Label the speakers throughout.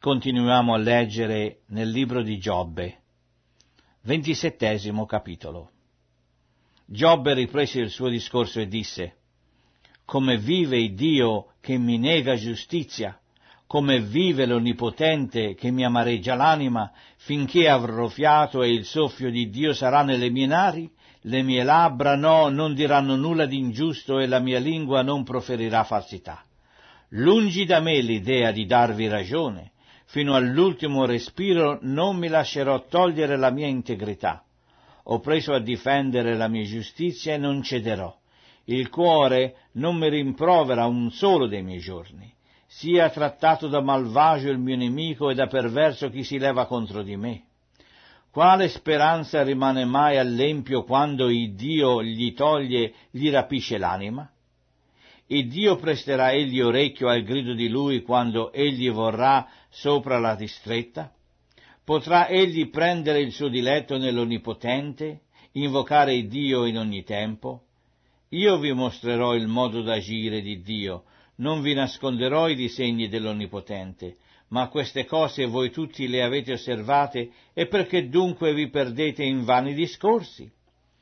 Speaker 1: Continuiamo a leggere nel libro di Giobbe, 27° capitolo. Giobbe riprese il suo discorso e disse: come vive il Dio che mi nega giustizia, come vive l'Onnipotente che mi amareggia l'anima, finché avrò fiato e il soffio di Dio sarà nelle mie nari, le mie labbra non diranno nulla di ingiusto e la mia lingua non proferirà falsità. Lungi da me l'idea di darvi ragione, fino all'ultimo respiro non mi lascerò togliere la mia integrità. Ho preso a difendere la mia giustizia e non cederò. Il cuore non mi rimprovera un solo dei miei giorni. Sia trattato da malvagio il mio nemico e da perverso chi si leva contro di me. Quale speranza rimane mai all'empio quando il Dio gli rapisce l'anima? Il Dio presterà egli orecchio al grido di lui quando egli vorrà sopra la distretta? Potrà egli prendere il suo diletto nell'Onnipotente, invocare il Dio in ogni tempo? Io vi mostrerò il modo d'agire di Dio, non vi nasconderò i disegni dell'Onnipotente, ma queste cose voi tutti le avete osservate, e perché dunque vi perdete in vani discorsi?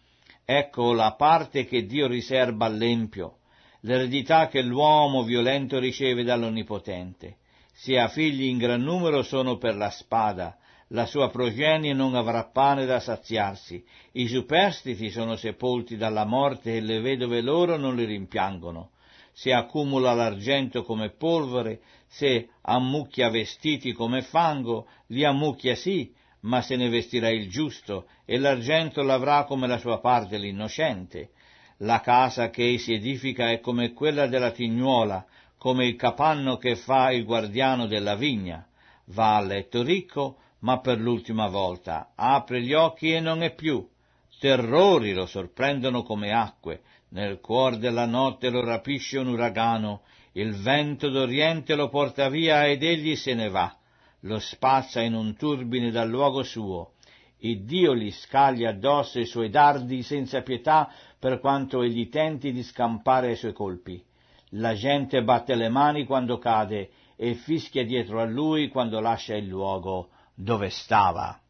Speaker 1: Ecco la parte che Dio riserba all'empio, l'eredità che l'uomo violento riceve dall'Onnipotente. Se ha figli in gran numero sono per la spada, la sua progenie non avrà pane da saziarsi, i superstiti sono sepolti dalla morte e le vedove loro non li rimpiangono. Se accumula l'argento come polvere, se ammucchia vestiti come fango, li ammucchia sì, ma se ne vestirà il giusto, e l'argento l'avrà come la sua parte l'innocente. La casa che si edifica è come quella della tignuola, come il capanno che fa il guardiano della vigna. Va a letto ricco, ma per l'ultima volta apre gli occhi e non è più. Terrori lo sorprendono come acque, nel cuor della notte lo rapisce un uragano, il vento d'oriente lo porta via ed egli se ne va, lo spazza in un turbine dal luogo suo. Il Dio gli scaglia addosso i suoi dardi senza pietà, per quanto egli tenti di scampare ai suoi colpi. La gente batte le mani quando cade e fischia dietro a lui quando lascia il luogo dove stava.